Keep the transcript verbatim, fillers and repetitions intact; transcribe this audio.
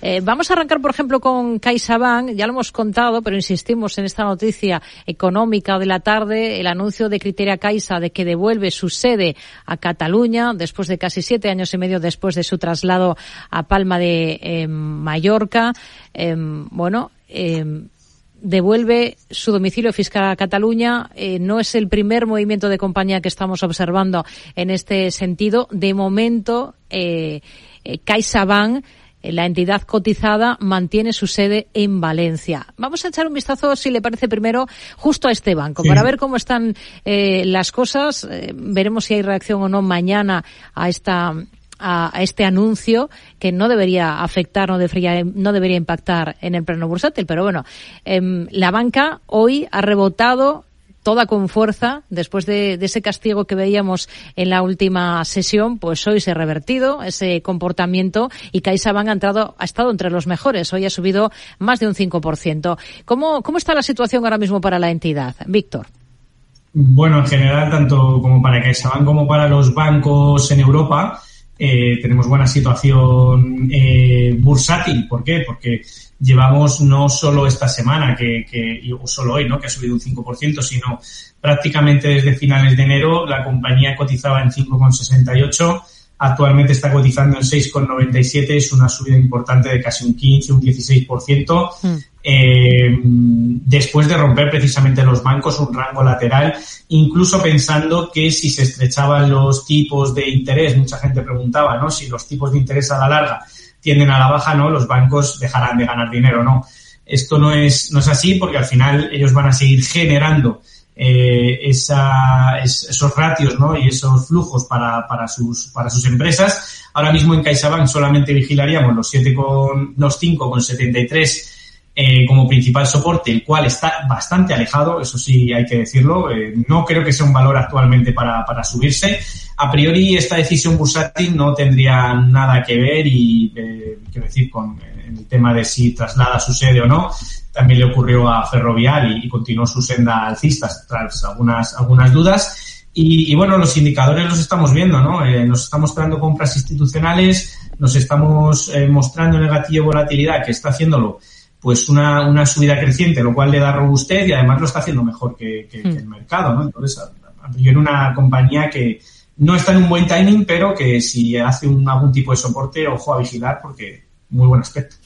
Eh, vamos a arrancar, por ejemplo, con CaixaBank. Ya lo hemos contado, pero insistimos en esta noticia económica de la tarde, el anuncio de Criteria Caixa de que devuelve su sede a Cataluña después de casi siete años y medio después de su traslado a Palma de eh, Mallorca. Eh, bueno, eh, devuelve su domicilio fiscal a Cataluña. Eh, no es el primer movimiento de compañía que estamos observando en este sentido. De momento, eh, eh, CaixaBank, la entidad cotizada, mantiene su sede en Valencia. Vamos a echar un vistazo, si le parece, primero justo a este banco, sí, para ver cómo están eh, las cosas. Eh, veremos si hay reacción o no mañana a esta a, a este anuncio, que no debería afectar, no debería, no debería impactar en el plano bursátil. Pero bueno, eh, la banca hoy ha rebotado toda con fuerza, después de, de ese castigo que veíamos en la última sesión. Pues hoy se ha revertido ese comportamiento y CaixaBank ha entrado, ha estado entre los mejores. Hoy ha subido más de un cinco por ciento. ¿Cómo, cómo está la situación ahora mismo para la entidad, Víctor? Bueno, en general, tanto como para CaixaBank como para los bancos en Europa, eh, tenemos buena situación eh, bursátil. ¿Por qué? Porque llevamos no solo esta semana, que, que o solo hoy, ¿no?, que ha subido un cinco por ciento, sino prácticamente desde finales de enero. La compañía cotizaba en cinco coma sesenta y ocho, actualmente está cotizando en seis coma noventa y siete, es una subida importante de casi un quince, un dieciséis por ciento, mm. eh, después de romper precisamente los bancos un rango lateral, incluso pensando que si se estrechaban los tipos de interés, mucha gente preguntaba, ¿no?, si los tipos de interés a la larga tienden a la baja, ¿no?, los bancos dejarán de ganar dinero. No, esto no es no es así, porque al final ellos van a seguir generando eh, esa, es, esos ratios, ¿no?, y esos flujos para para sus para sus empresas. Ahora mismo en CaixaBank solamente vigilaríamos los siete con los cinco coma setenta y tres eh, como principal soporte, el cual está bastante alejado, eso sí hay que decirlo. Eh, no creo que sea un valor actualmente para para subirse. A priori, esta decisión bursátil no tendría nada que ver y, eh, quiero decir, con eh, el tema de si traslada su sede o no. También le ocurrió a Ferrovial y, y continuó su senda alcista tras algunas algunas dudas. Y, y bueno, los indicadores los estamos viendo, ¿no? Eh, nos está mostrando compras institucionales, nos estamos eh, mostrando en el gatillo de volatilidad que está haciéndolo pues una, una subida creciente, lo cual le da robustez y además lo está haciendo mejor que, que, mm. que el mercado, ¿no? Entonces, a, a priori una compañía que no está en un buen timing, pero que si hace un, algún tipo de soporte, ojo a vigilar, porque muy buen aspecto.